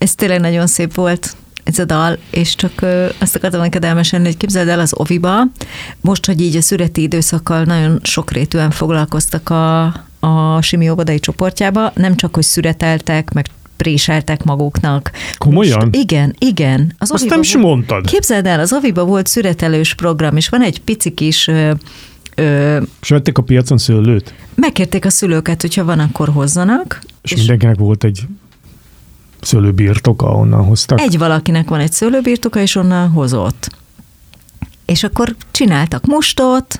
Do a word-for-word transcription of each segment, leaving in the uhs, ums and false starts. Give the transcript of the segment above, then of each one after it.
ez tényleg nagyon szép volt, ez a dal, és csak ö, azt akartam neked elmesélni, hogy képzeld el az oviba, most, hogy így a szüreti időszakkal nagyon sokrétűen foglalkoztak a, a Simi óvodai csoportjába, nem csak, hogy szüreteltek, meg préseltek maguknak. Komolyan? Most, igen, igen. Az azt nem is mondtad. Képzeld el, az oviba volt szüretelős program, és van egy pici kis... Ö, ö, és vették a piacon szőlőt? Megkérték a szülőket, hogyha van, akkor hozzanak. És, és mindenkinek volt egy szőlőbirtoka, onnan hoztak? Egy valakinek van egy szőlőbirtoka, és onnan hozott. És akkor csináltak mustot,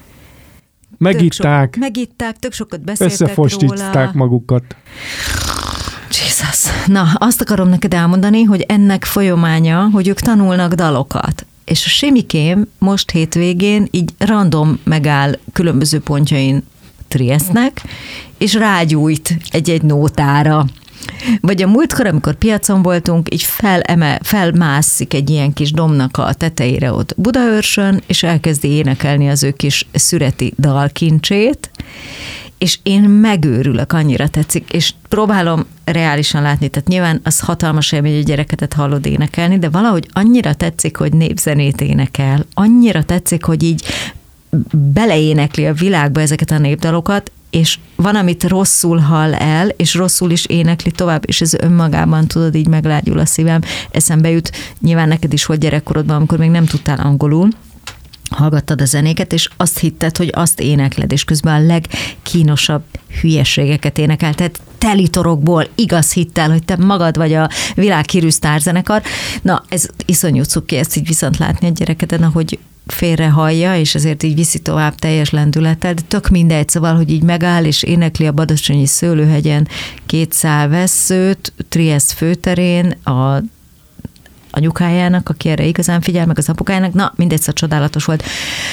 megitták, tök so, megitták, tök sokat beszéltek róla. Összefostították magukat. Jesus. Na, azt akarom neked elmondani, hogy ennek folyamánya, hogy ők tanulnak dalokat. És a Simikém most hétvégén így random megáll különböző pontjain Triesznek, és rágyújt egy-egy nótára. Vagy a múltkor, amikor piacon voltunk, így feleme, felmászik egy ilyen kis domnak a tetejére ott Budaörsön, és elkezdi énekelni az ő kis szüreti dalkincsét, és én megőrülök, annyira tetszik, és próbálom reálisan látni, tehát nyilván az hatalmas élmény, hogy a gyerekedet hallod énekelni, de valahogy annyira tetszik, hogy népzenét énekel, annyira tetszik, hogy így beleénekli a világba ezeket a népdalokat, és van, amit rosszul hall el, és rosszul is énekli tovább, és ez önmagában, tudod, így meglágyul a szívem. Eszembe jut, nyilván neked is volt gyerekkorodban, amikor még nem tudtál angolul, hallgattad a zenéket, és azt hitted, hogy azt énekled, és közben a legkínosabb hülyeségeket énekel, tehát telitorokból igaz hittel, hogy te magad vagy a világhírű sztárzenekar. Na, ez iszonyú cuki, ezt így viszont látni a gyerekeden, ahogy félre hallja, és ezért így viszi tovább teljes lendülettel, de tök mindegy, szóval, hogy így megáll, és énekli a Badacsonyi Szőlőhegyen két szál vesszőt, Trieszt főterén, a anyukájának, aki erre igazán figyel, meg az apukájának, na, mindegy, szóval csodálatos volt.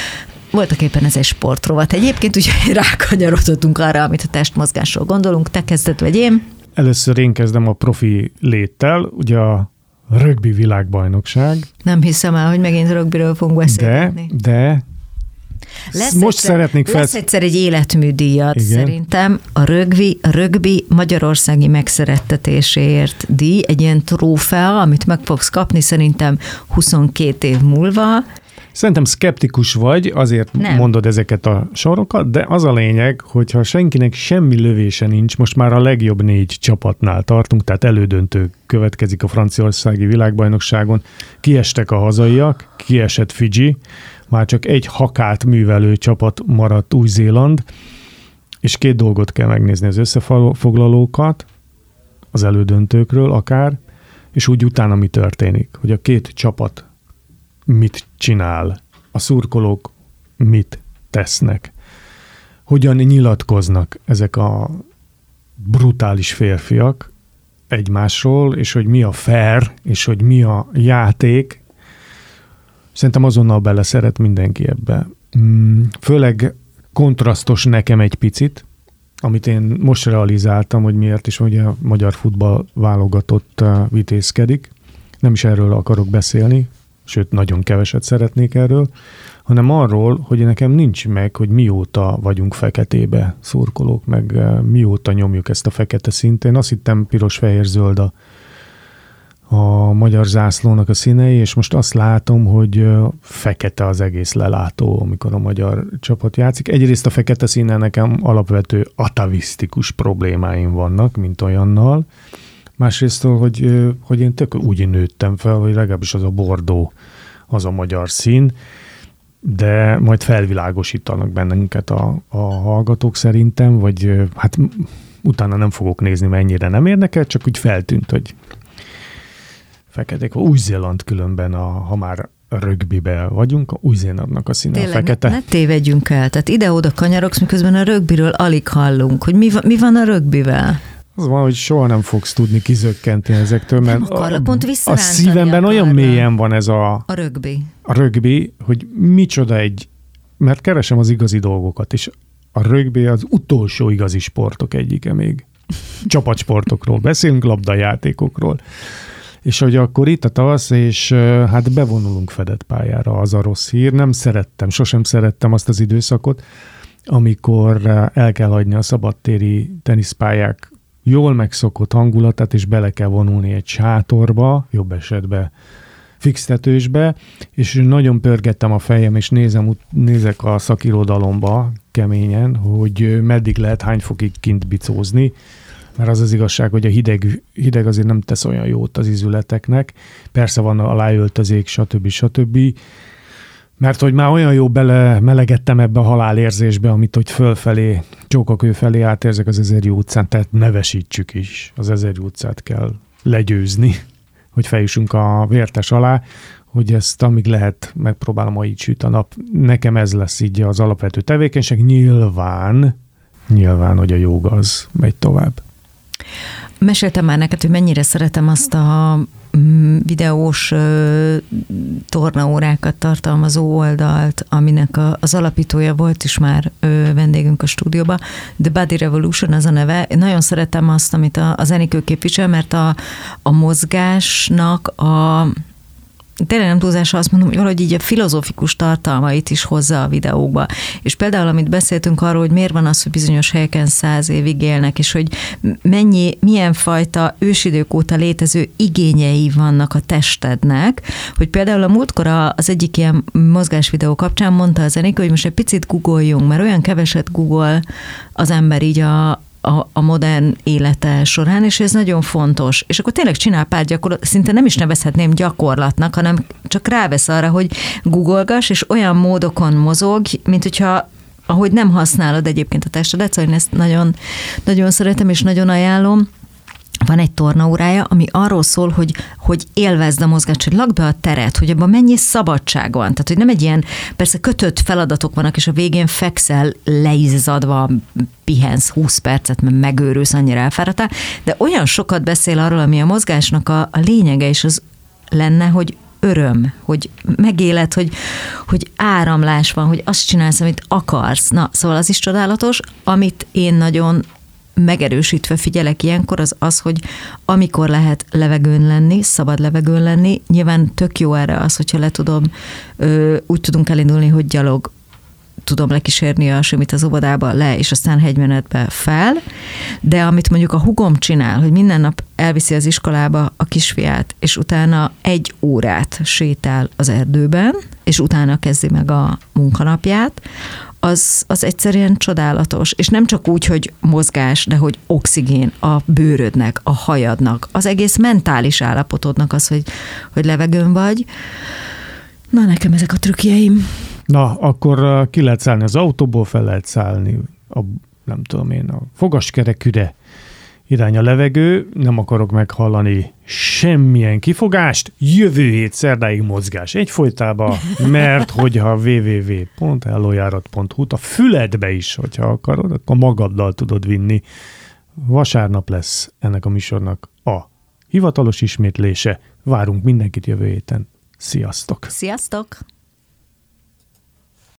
Voltak éppen ez egy sportrovat. Egyébként ugye rákanyarodottunk arra, amit a testmozgásról gondolunk, te kezded vagy én? Először én kezdem a profi léttel, ugye a rögbi világbajnokság. Nem hiszem el, hogy megint rögbiről fogunk beszélni. De, de lesz most egyszer, szeretnék fel... Lesz egyszer egy életműdíjat, igen. Szerintem a rögbi, a rögbi magyarországi megszerettetéséért díj, egy ilyen trófea, amit meg fogsz kapni szerintem huszonkét év múlva. Szerintem szkeptikus vagy, azért nem mondod ezeket a sorokat, de az a lényeg, hogyha senkinek semmi lövése nincs, most már a legjobb négy csapatnál tartunk, tehát elődöntő következik a franciaországi világbajnokságon. Kiestek a hazaiak, kiesett Fidzsi, már csak egy hakát művelő csapat maradt Új-Zéland, és két dolgot kell megnézni, az összefoglalókat, az elődöntőkről akár, és úgy utána mi történik, hogy a két csapat mit csinál, a szurkolók mit tesznek, hogyan nyilatkoznak ezek a brutális férfiak egymásról, és hogy mi a fair, és hogy mi a játék. Szerintem azonnal beleszeret mindenki ebbe. Főleg kontrasztos nekem egy picit, amit én most realizáltam, hogy miért is ugye a magyar futball válogatott vitézkedik. Nem is erről akarok beszélni, sőt, nagyon keveset szeretnék erről, hanem arról, hogy nekem nincs meg, hogy mióta vagyunk feketébe szurkolók, meg mióta nyomjuk ezt a fekete szint. Én azt hittem piros-fehér-zöld a, a magyar zászlónak a színei, és most azt látom, hogy fekete az egész lelátó, amikor a magyar csapat játszik. Egyrészt a fekete színnel nekem alapvető atavisztikus problémáim vannak, mint olyannal. Másrészt, hogy, hogy én tök úgy nőttem fel, hogy legalábbis az a bordó, az a magyar szín, de majd felvilágosítanak bennünket a, a hallgatók szerintem, vagy hát utána nem fogok nézni, mennyire nem érdekel, csak úgy feltűnt, hogy feketék. Új-Zéland különben, a, ha már rögbibe vagyunk, a Új-Zélandnak a színe tényleg, a fekete. Ne, ne tévedjünk el, tehát ide-oda kanyarogsz, miközben a rögbiről alig hallunk, hogy mi, mi van a rögbivel? Az van, hogy soha nem fogsz tudni kizökkenteni ezektől, mert akarla, a, pont a szívemben olyan mélyen van ez a, a rögbi. a rögbi, hogy micsoda egy, mert keresem az igazi dolgokat, és a rögbi az utolsó igazi sportok egyike még. Csapatsportokról beszélünk, labdajátékokról. És hogy akkor itt a tavasz, és hát bevonulunk fedett pályára, az a rossz hír. Nem szerettem, sosem szerettem azt az időszakot, amikor el kell hagyni a szabadtéri teniszpályák jól megszokott hangulatát, és bele kell vonulni egy sátorba, jobb esetben fix tetősbe, és nagyon pörgettem a fejem, és nézem, nézek a szakirodalomba keményen, hogy meddig lehet hány fokig kint bicózni, mert az az igazság, hogy a hideg, hideg azért nem tesz olyan jót az izületeknek. Persze van aláöltözék, stb. stb. Mert hogy már olyan jó bele melegettem ebbe a halálérzésbe, amit hogy fölfelé, Csókakő felé átérzek az Ezerjű utcán, tehát nevesítsük is. Az Ezerjű utcát kell legyőzni, hogy feljussunk a Vértes alá, hogy ezt amíg lehet, megpróbálom, hogy így süt a nap. Nekem ez lesz így az alapvető tevékenység. Nyilván, nyilván, hogy a jóga az megy tovább. Meséltem már neked, hogy mennyire szeretem azt a videós tornaórákat tartalmazó oldalt, aminek a, az alapítója volt is már ö, vendégünk a stúdióban. The Body Revolution az a neve. Én nagyon szeretem azt, amit a, a Enikő képvisel, mert a, a mozgásnak a tényleg nem túlzása, azt mondom, hogy valahogy így a filozófikus tartalmait is hozza a videóba. És például, amit beszéltünk arról, hogy miért van az, hogy bizonyos helyeken száz évig élnek, és hogy mennyi, milyen fajta ősidők óta létező igényei vannak a testednek, hogy például a múltkor az egyik ilyen mozgásvideó kapcsán mondta az Enikő, hogy most egy picit googoljunk, mert olyan keveset google az ember így a A, a modern élete során, és ez nagyon fontos. És akkor tényleg csinál pár gyakorlat, szinte nem is nevezhetném gyakorlatnak, hanem csak rávesz arra, hogy googolgass, és olyan módokon mozog, mint hogyha ahogy nem használod egyébként a testedet, szóval én ezt nagyon, nagyon szeretem, és nagyon ajánlom. Van egy tornaórája, ami arról szól, hogy, hogy élvezd a mozgást, hogy lakd be a teret, hogy abban mennyi szabadság van. Tehát, hogy nem egy ilyen, persze kötött feladatok vannak, és a végén fekszel leizzadva, pihensz húsz percet, mert megőrülsz, annyira elfáradtál, de olyan sokat beszél arról, ami a mozgásnak a, a lényege, és az lenne, hogy öröm, hogy megéled, hogy, hogy áramlás van, hogy azt csinálsz, amit akarsz. Na, szóval az is csodálatos, amit én nagyon megerősítve figyelek ilyenkor, az az, hogy amikor lehet levegőn lenni, szabad levegőn lenni, nyilván tök jó erre az, hogyha le tudom, úgy tudunk elindulni, hogy gyalog tudom lekísérni a Simit az óvodába le, és aztán hegymenetbe fel, de amit mondjuk a hugom csinál, hogy minden nap elviszi az iskolába a kisfiát, és utána egy órát sétál az erdőben, és utána kezdi meg a munkanapját, az, az egyszerűen csodálatos. És nem csak úgy, hogy mozgás, de hogy oxigén a bőrödnek, a hajadnak, az egész mentális állapotodnak az, hogy, hogy levegőn vagy. Na, nekem ezek a trükkjeim. Na, akkor ki lehet szállni az autóból, fel lehet szállni a, nem tudom én, a fogaskerekűre, irány a levegő, nem akarok meghallani semmilyen kifogást, jövő hét szerdáig mozgás egyfolytában, mert hogyha double-u double-u double-u pont ellojárat pont hu-t a füledbe is, hogyha akarod, akkor magaddal tudod vinni. Vasárnap lesz ennek a műsornak a hivatalos ismétlése. Várunk mindenkit jövő héten. Sziasztok! Sziasztok!